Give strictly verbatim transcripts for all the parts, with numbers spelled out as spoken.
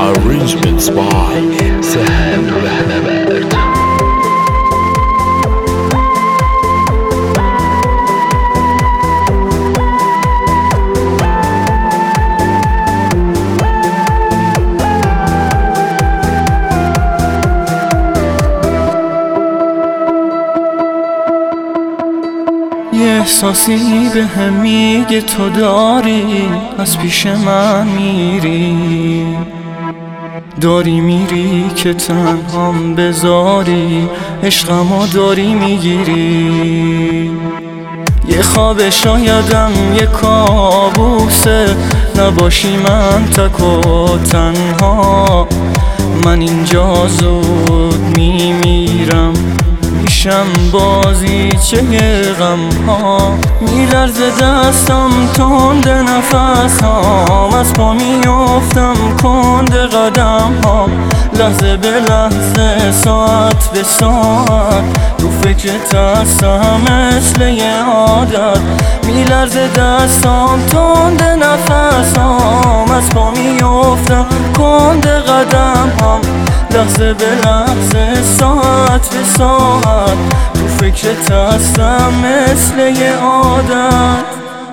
Arrangements by Sahel Rahnavard. یه احساسی به هم میگه تو داری از پیش من میری، داری میری که تنهام بذاری، عشقمو داری میگیری. یه خواب شایدم یه کابوسه، نباشی من تک و تنها. من اینجا زود میمیرم، میشم بازی چه غم ها. میلرزه دستم تند نفسام، از پا میافتم کند قدم ها. لحظه به لحظه ساعت به ساعت تو فکرت هستم مثل یه عادت. میلرزه دستم تند نفسام، از پا میافتم کند قدم ها. لحظه به لحظه ساعت به ساعت تو فکرت هستم مثل یه عادت.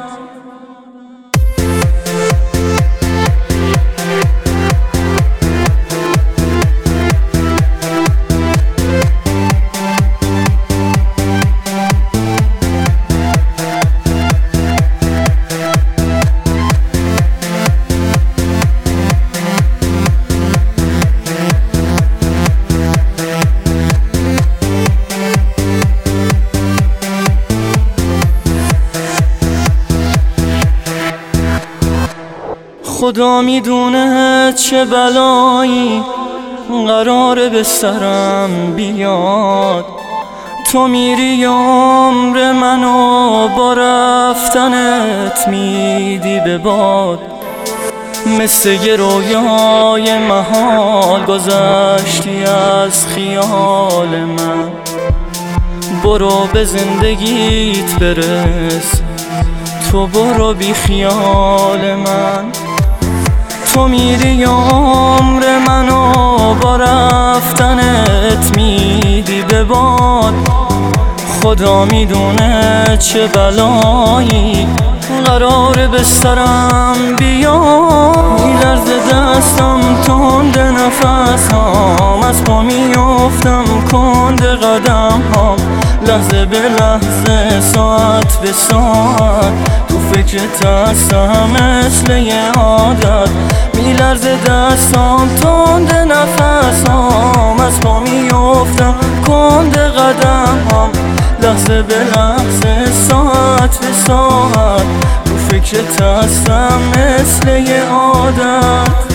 خدا میدونه چه بلایی قراره به سرم بیاد. تو میری عمر منو با رفتنت میدی به باد. مثل یه رویای محال گذشتی از خیال من. برو به زندگیت برس، تو برو بی خیال من. تو میری عمر منو با رفتنت میدی به باد. خدا میدونه چه بلایی قراره به سرم بیاد. میلرزه دستم تند نفسام، از پا میافتم کند قدم ها. لحظه به لحظه ساعت به ساعت تو فکرت هستم مثل یه عادت. میلرزه دستام تند نفسام، از پا میافتم کند قدم ها. لحظه به لحظه ساعت به ساعت تو فکرت هستم مثل یه عادت.